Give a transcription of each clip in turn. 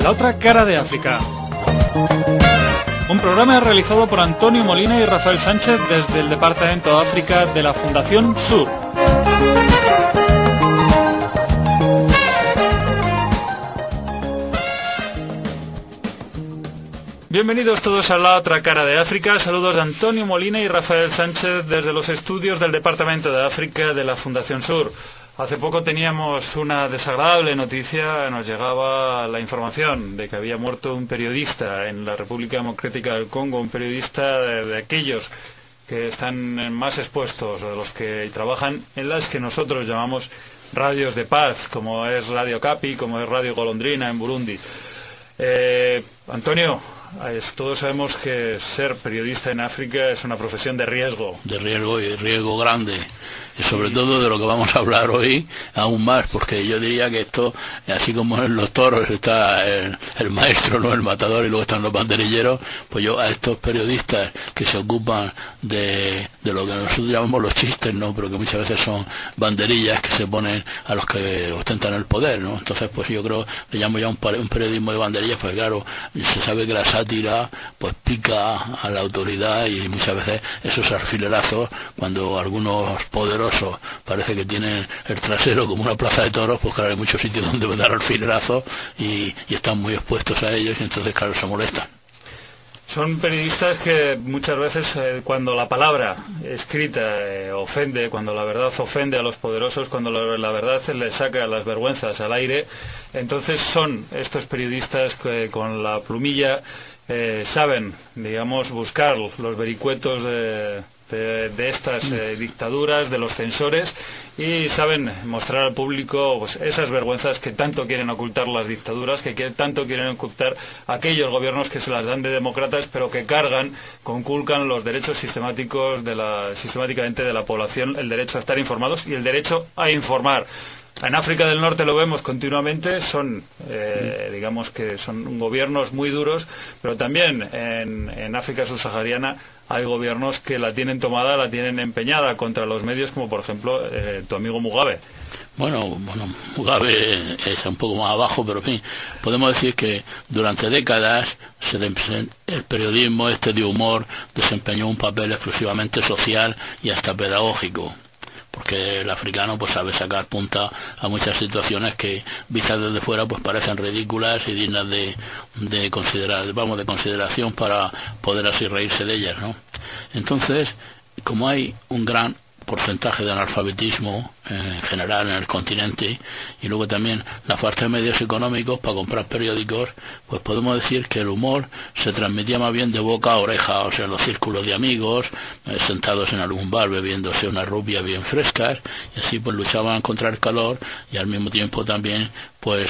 La otra cara de África. Un programa realizado por Antonio Molina y Rafael Sánchez desde el Departamento de África de la Fundación Sur. Bienvenidos todos a La otra cara de África. Saludos de Antonio Molina y Rafael Sánchez desde los estudios del Departamento de África de la Fundación Sur. Hace poco teníamos una desagradable noticia, nos llegaba la información de que había muerto un periodista en la República Democrática del Congo, un periodista de aquellos que están más expuestos, de los que trabajan en las que nosotros llamamos radios de paz, como es Radio Capi, como es Radio Golondrina en Burundi. Antonio, todos sabemos que ser periodista en África es una profesión de riesgo. De riesgo y riesgo grande. Y sobre todo de lo que vamos a hablar hoy, aún más, porque yo diría que esto, así como en los toros está el maestro, no el matador, y luego están los banderilleros, pues yo a estos periodistas que se ocupan de lo que nosotros llamamos los chistes, ¿no? Pero que muchas veces son banderillas que se ponen a los que ostentan el poder, ¿no? Entonces, pues yo creo, le llamo ya un periodismo de banderillas, pues claro, se sabe que la sátira pues pica a la autoridad y muchas veces esos alfilerazos, cuando algunos poderosos parece que tienen el trasero como una plaza de toros, pues claro, hay muchos sitios donde dar alfilerazos y están muy expuestos a ellos y entonces claro, se molestan. Son periodistas que muchas veces cuando la palabra escrita ofende, cuando la verdad ofende a los poderosos, cuando la verdad les saca las vergüenzas al aire, entonces son estos periodistas que con la plumilla saben, digamos, buscar los vericuetos de estas dictaduras, de los censores, y saben mostrar al público pues, esas vergüenzas que tanto quieren ocultar las dictaduras, que tanto quieren ocultar aquellos gobiernos que se las dan de demócratas, pero que conculcan los derechos sistemáticamente de la población, el derecho a estar informados y el derecho a informar. En África del Norte lo vemos continuamente, son digamos que son gobiernos muy duros, pero también en África subsahariana hay gobiernos que la tienen tomada, la tienen empeñada contra los medios, como por ejemplo tu amigo Mugabe. Bueno, Mugabe está un poco más abajo, pero en fin, podemos decir que durante décadas el periodismo de humor desempeñó un papel exclusivamente social y hasta pedagógico, porque el africano pues sabe sacar punta a muchas situaciones que vistas desde fuera pues parecen ridículas y dignas de consideración para poder así reírse de ellas, ¿no? Entonces, como hay un gran porcentaje de analfabetismo en general en el continente y luego también la falta de medios económicos para comprar periódicos, pues podemos decir que el humor se transmitía más bien de boca a oreja, o sea, en los círculos de amigos, sentados en algún bar bebiéndose una rubia bien frescas, y así pues luchaban contra el calor y al mismo tiempo también pues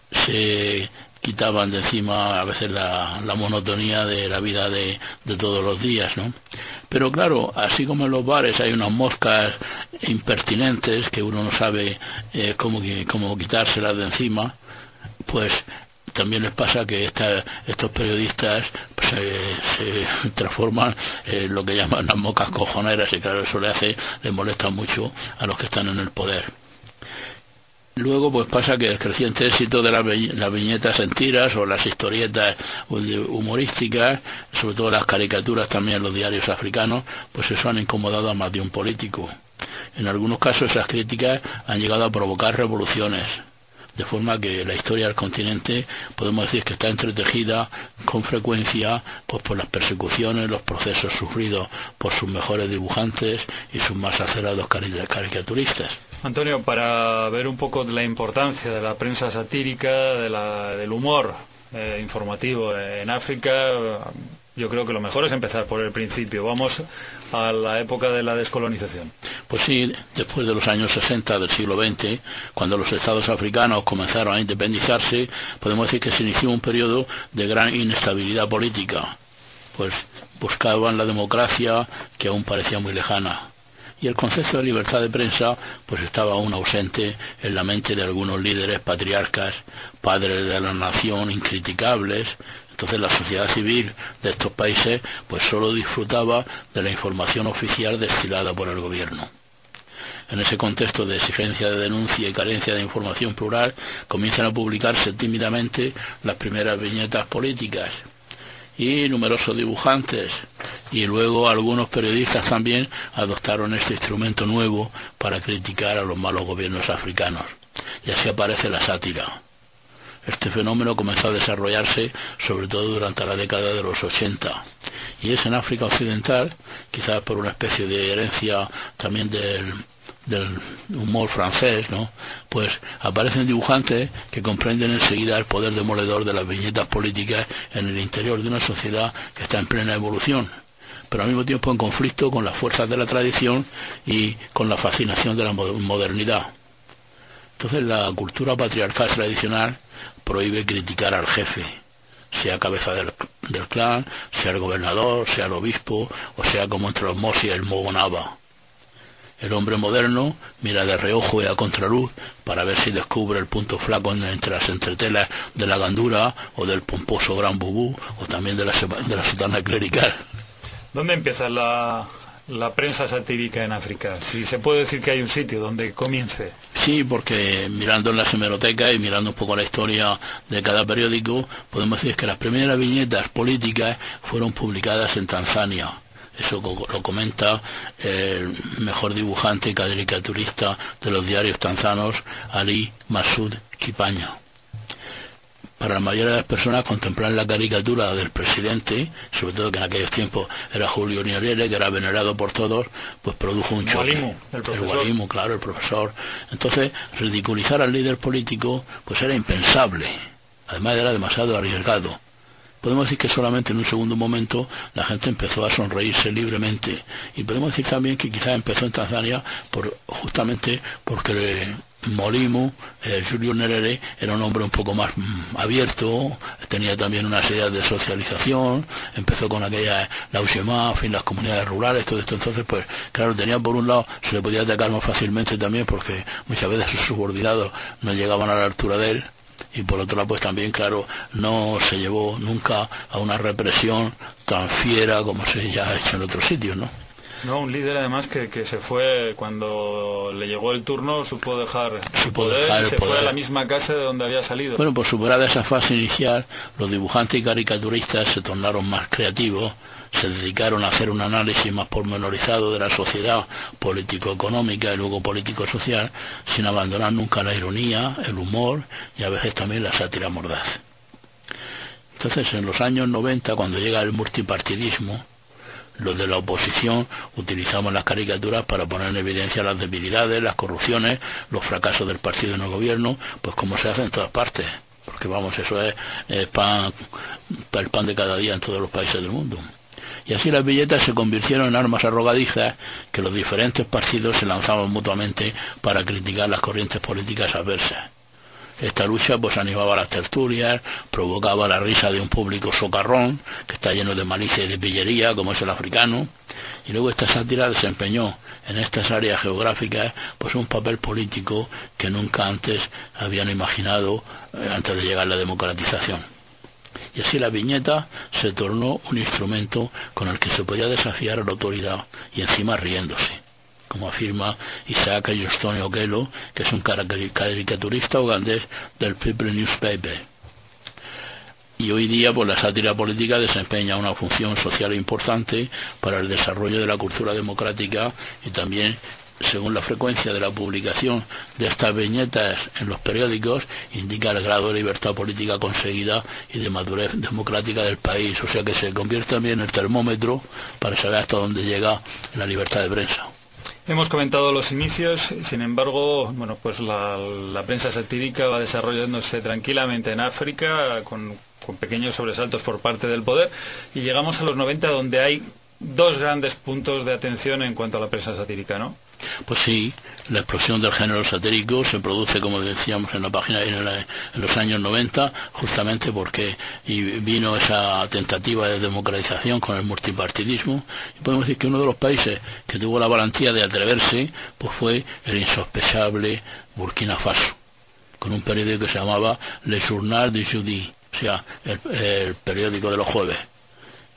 se quitaban de encima a veces la monotonía de la vida de todos los días, ¿no? Pero claro, así como en los bares hay unas moscas impertinentes que uno no sabe cómo quitárselas de encima, pues también les pasa que estos periodistas pues, se transforman en lo que llaman las moscas cojoneras, y claro, eso les molesta mucho a los que están en el poder. Luego pues pasa que el creciente éxito de las viñetas en tiras o las historietas humorísticas, sobre todo las caricaturas también en los diarios africanos, pues eso han incomodado a más de un político. En algunos casos esas críticas han llegado a provocar revoluciones, de forma que la historia del continente podemos decir que está entretejida con frecuencia pues por las persecuciones, los procesos sufridos por sus mejores dibujantes y sus más acerados caricaturistas. Antonio, para ver un poco de la importancia de la prensa satírica, del humor informativo en África, yo creo que lo mejor es empezar por el principio. Vamos a la época de la descolonización. Pues sí, después de los años 60 del siglo XX, cuando los estados africanos comenzaron a independizarse, podemos decir que se inició un periodo de gran inestabilidad política. Pues buscaban la democracia, que aún parecía muy lejana. Y el concepto de libertad de prensa pues estaba aún ausente en la mente de algunos líderes patriarcas, padres de la nación incriticables. Entonces la sociedad civil de estos países pues solo disfrutaba de la información oficial destilada por el gobierno. en ese contexto de exigencia de denuncia y carencia de información plural, comienzan a publicarse tímidamente las primeras viñetas políticas. Y numerosos dibujantes y luego algunos periodistas también adoptaron este instrumento nuevo para criticar a los malos gobiernos africanos. Y así aparece la sátira. Este fenómeno comenzó a desarrollarse sobre todo durante la década de los 80 y es en África Occidental, quizás por una especie de herencia también del humor francés, ¿no? Pues aparecen dibujantes que comprenden enseguida el poder demoledor de las viñetas políticas en el interior de una sociedad que está en plena evolución, pero al mismo tiempo en conflicto con las fuerzas de la tradición y con la fascinación de la modernidad. Entonces la cultura patriarcal tradicional prohíbe criticar al jefe, sea cabeza del clan, sea el gobernador, sea el obispo, o sea como entre los Mosi el Mogonaba. El hombre moderno mira de reojo y a contraluz para ver si descubre el punto flaco entre las entretelas de la gandura o del pomposo gran bubú o también de la sotana clerical. ¿Dónde empieza la prensa satírica en África? Si se puede decir que hay un sitio donde comience. Sí, porque mirando en las hemerotecas y mirando un poco la historia de cada periódico, podemos decir que las primeras viñetas políticas fueron publicadas en Tanzania. Eso lo comenta el mejor dibujante y caricaturista de los diarios tanzanos, Ali Masud Kipanya. Para la mayoría de las personas, contemplar la caricatura del presidente, sobre todo que en aquellos tiempos era Julio Nyerere, que era venerado por todos, pues produjo un choque. El Gualimu, claro, el profesor. Entonces, ridiculizar al líder político pues era impensable. Además era demasiado arriesgado. Podemos decir que solamente en un segundo momento la gente empezó a sonreírse libremente. Y podemos decir también que quizás empezó en Tanzania justamente porque Mwalimu, Julio Nyerere, era un hombre un poco más abierto, tenía también unas ideas de socialización, empezó con aquella, la UGMA, en fin, las comunidades rurales, todo esto. Entonces, pues, claro, tenía por un lado, se le podía atacar más fácilmente también porque muchas veces sus subordinados no llegaban a la altura de él. Y por otro lado, pues también, claro, no se llevó nunca a una represión tan fiera como se ya ha hecho en otros sitios, ¿no? No, un líder además que se fue cuando le llegó el turno, supo dejar el poder y se fue a la misma casa de donde había salido. Bueno, por superada esa fase inicial, los dibujantes y caricaturistas se tornaron más creativos, se dedicaron a hacer un análisis más pormenorizado de la sociedad político-económica y luego político-social, sin abandonar nunca la ironía, el humor y a veces también la sátira mordaz. Entonces, en los años 90, cuando llega el multipartidismo, los de la oposición utilizamos las caricaturas para poner en evidencia las debilidades, las corrupciones, los fracasos del partido en el gobierno, pues como se hace en todas partes, porque vamos, eso es el pan de cada día en todos los países del mundo. Y así las billetas se convirtieron en armas arrogadizas que los diferentes partidos se lanzaban mutuamente para criticar las corrientes políticas adversas. Esta lucha pues animaba las tertulias, provocaba la risa de un público socarrón que está lleno de malicia y de pillería como es el africano, y luego esta sátira desempeñó en estas áreas geográficas pues un papel político que nunca antes habían imaginado antes de llegar la democratización. Y así la viñeta se tornó un instrumento con el que se podía desafiar a la autoridad y encima riéndose, como afirma Isaac Johnston Okello, que es un caricaturista ugandés del People Newspaper. Y hoy día pues la sátira política desempeña una función social importante para el desarrollo de la cultura democrática y también, según la frecuencia de la publicación de estas viñetas en los periódicos, indica el grado de libertad política conseguida y de madurez democrática del país, o sea que se convierte también en el termómetro para saber hasta dónde llega la libertad de prensa. Hemos comentado los inicios, sin embargo, bueno, pues la prensa satírica va desarrollándose tranquilamente en África con pequeños sobresaltos por parte del poder y llegamos a los 90 donde hay dos grandes puntos de atención en cuanto a la prensa satírica, ¿no? Pues sí, la explosión del género satírico se produce, como decíamos en la página, en los años 90, justamente porque vino esa tentativa de democratización con el multipartidismo, y podemos decir que uno de los países que tuvo la valentía de atreverse pues fue el insospechable Burkina Faso, con un periódico que se llamaba Le Journal du Jeudi, o sea, el periódico de los jueves,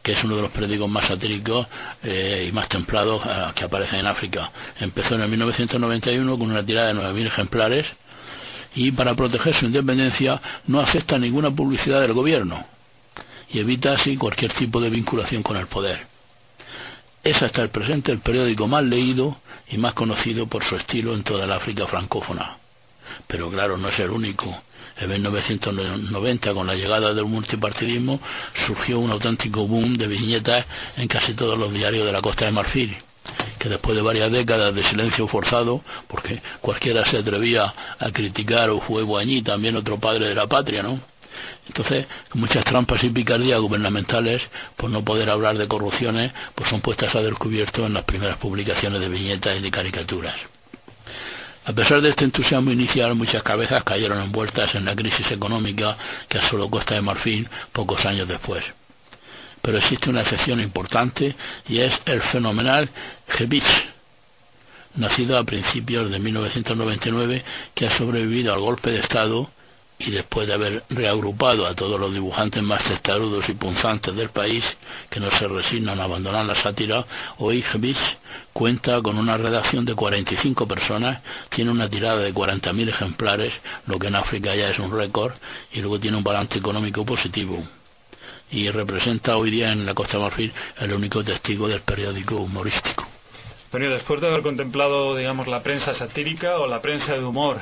que es uno de los periódicos más satíricos y más templados que aparecen en África. Empezó en el 1991 con una tirada de 9.000 ejemplares y para proteger su independencia no acepta ninguna publicidad del gobierno y evita así cualquier tipo de vinculación con el poder. Es hasta el presente el periódico más leído y más conocido por su estilo en toda la África francófona. Pero claro, no es el único. En 1990, con la llegada del multipartidismo, surgió un auténtico boom de viñetas en casi todos los diarios de la Costa de Marfil, que después de varias décadas de silencio forzado, porque cualquiera se atrevía a criticar o fue Boigny, también otro padre de la patria, ¿no? Entonces, muchas trampas y picardías gubernamentales, por no poder hablar de corrupciones, pues son puestas a descubierto en las primeras publicaciones de viñetas y de caricaturas. A pesar de este entusiasmo inicial, muchas cabezas cayeron envueltas en la crisis económica que asoló Costa de Marfil pocos años después. Pero existe una excepción importante y es el fenomenal Gebich, nacido a principios de 1999, que ha sobrevivido al golpe de Estado y después de haber reagrupado a todos los dibujantes más testarudos y punzantes del país que no se resignan a abandonar la sátira, hoy Gebich cuenta con una redacción de 45 personas, tiene una tirada de 40.000 ejemplares, lo que en África ya es un récord, y luego tiene un balance económico positivo. Y representa hoy día en la Costa de Marfil el único testigo del periódico humorístico. Antonio, después de haber contemplado, digamos, la prensa satírica o la prensa de humor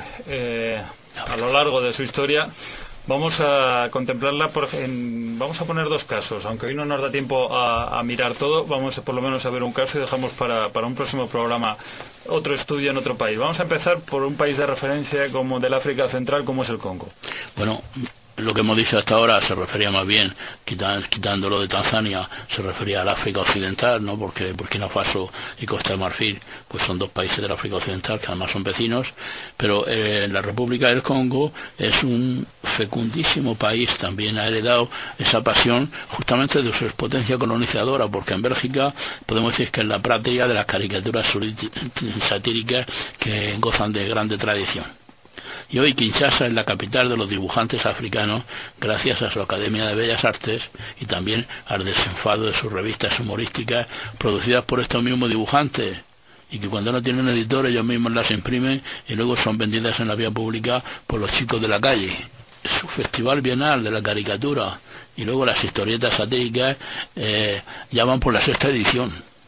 a lo largo de su historia, vamos a contemplarla vamos a poner dos casos, aunque hoy no nos da tiempo a mirar todo, vamos por lo menos a ver un caso y dejamos para un próximo programa otro estudio en otro país. Vamos a empezar por un país de referencia como del África Central, como es el Congo. Bueno, lo que hemos dicho hasta ahora se refería más bien, quitándolo de Tanzania, se refería al África Occidental, ¿no? Porque Burkina Faso y Costa de Marfil pues son dos países del África Occidental que además son vecinos, pero la República del Congo es un fecundísimo país, también ha heredado esa pasión justamente de su expotencia colonizadora, porque en Bélgica podemos decir que es la patria de las caricaturas satíricas que gozan de grande tradición. Y hoy Kinshasa es la capital de los dibujantes africanos gracias a su Academia de Bellas Artes y también al desenfado de sus revistas humorísticas producidas por estos mismos dibujantes y que cuando no tienen editor ellos mismos las imprimen y luego son vendidas en la vía pública por los chicos de la calle. Su festival bienal de la caricatura y luego las historietas satíricas ya van por la 6ª edición.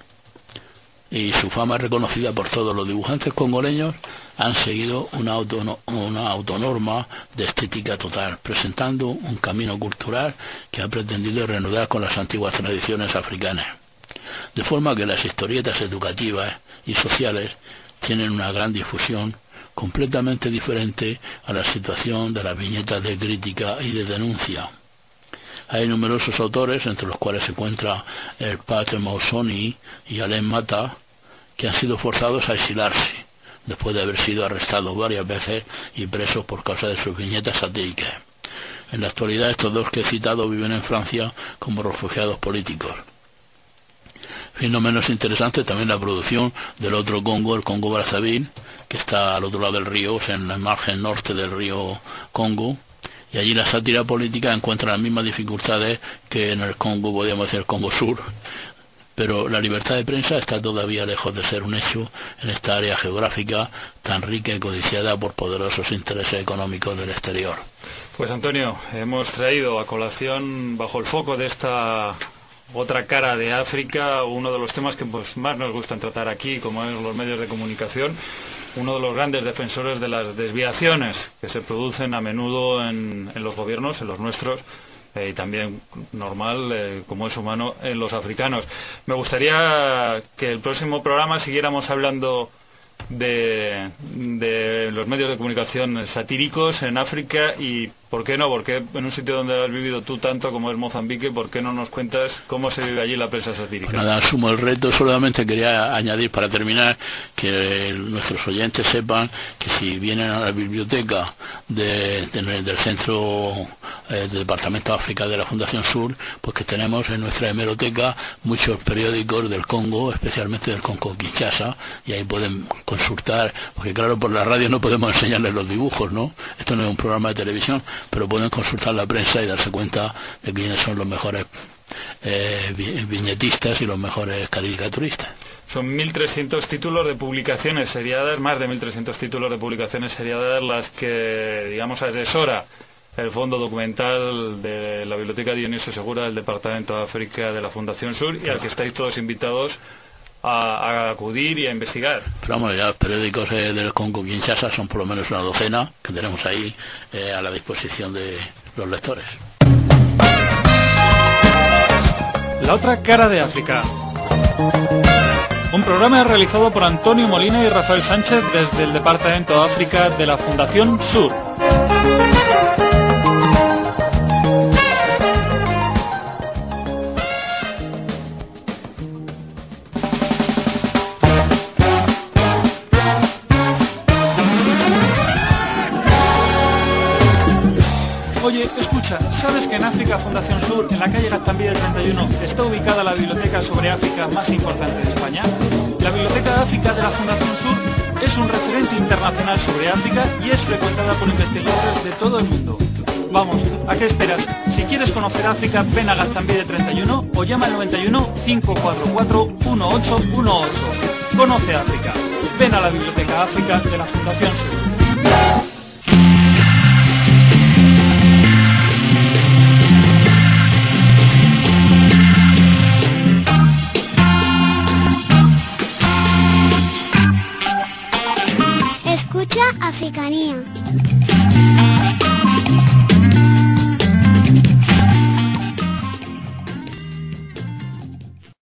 Y su fama es reconocida por todos. Los dibujantes congoleños han seguido una autonorma de estética total, presentando un camino cultural que ha pretendido reanudar con las antiguas tradiciones africanas. De forma que las historietas educativas y sociales tienen una gran difusión completamente diferente a la situación de las viñetas de crítica y de denuncia. Hay numerosos autores, entre los cuales se encuentra el Pater Mausoni y Alain Mata, que han sido forzados a exilarse, después de haber sido arrestados varias veces y presos por causa de sus viñetas satíricas. En la actualidad estos dos que he citado viven en Francia como refugiados políticos. Y no menos interesante también la producción del otro Congo, el Congo Brazzaville, que está al otro lado del río, o sea, en la margen norte del río Congo, y allí la sátira política encuentra las mismas dificultades que en el Congo, podríamos decir, el Congo Sur. Pero la libertad de prensa está todavía lejos de ser un hecho en esta área geográfica tan rica y codiciada por poderosos intereses económicos del exterior. Pues Antonio, hemos traído a colación bajo el foco de esta otra cara de África uno de los temas que pues más nos gustan tratar aquí, como es los medios de comunicación, uno de los grandes defensores de las desviaciones que se producen a menudo en los gobiernos, en los nuestros, y también normal, como es humano, en los africanos. Me gustaría que el próximo programa siguiéramos hablando de los medios de comunicación satíricos en África y, ¿por qué no? Porque en un sitio donde has vivido tú tanto como es Mozambique, ¿por qué no nos cuentas cómo se vive allí la prensa satírica? Pues nada, asumo el reto. Solamente quería añadir para terminar que nuestros oyentes sepan que si vienen a la biblioteca del centro del Departamento de África de la Fundación Sur, pues que tenemos en nuestra hemeroteca muchos periódicos del Congo, especialmente del Congo Kinshasa, y ahí pueden consultar, porque claro, por la radio no podemos enseñarles los dibujos, ¿no? Esto no es un programa de televisión, pero pueden consultar la prensa y darse cuenta de quiénes son los mejores viñetistas y los mejores caricaturistas. Son 1.300 títulos de publicaciones seriadas, más de 1.300 títulos de publicaciones seriadas las que, digamos, asesora el fondo documental de la Biblioteca Dionisio Segura del Departamento de África de la Fundación Sur, y al que estáis todos invitados a acudir y a investigar. Pero vamos, ya los periódicos del Congo-Kinshasa son por lo menos una docena que tenemos ahí a la disposición de los lectores. La otra cara de África. Un programa realizado por Antonio Molina y Rafael Sánchez desde el Departamento de África de la Fundación Sur. Oye, escucha, ¿sabes que en África Fundación Sur, en la calle Gaztambide 31, está ubicada la biblioteca sobre África más importante de España? La Biblioteca de África de la Fundación Sur es un referente internacional sobre África y es frecuentada por investigadores de todo el mundo. Vamos, ¿a qué esperas? Si quieres conocer África, ven a Gaztambide 31 o llama al 91 544 1818. Conoce África. Ven a la Biblioteca África de la Fundación Sur. Escucha Africanía.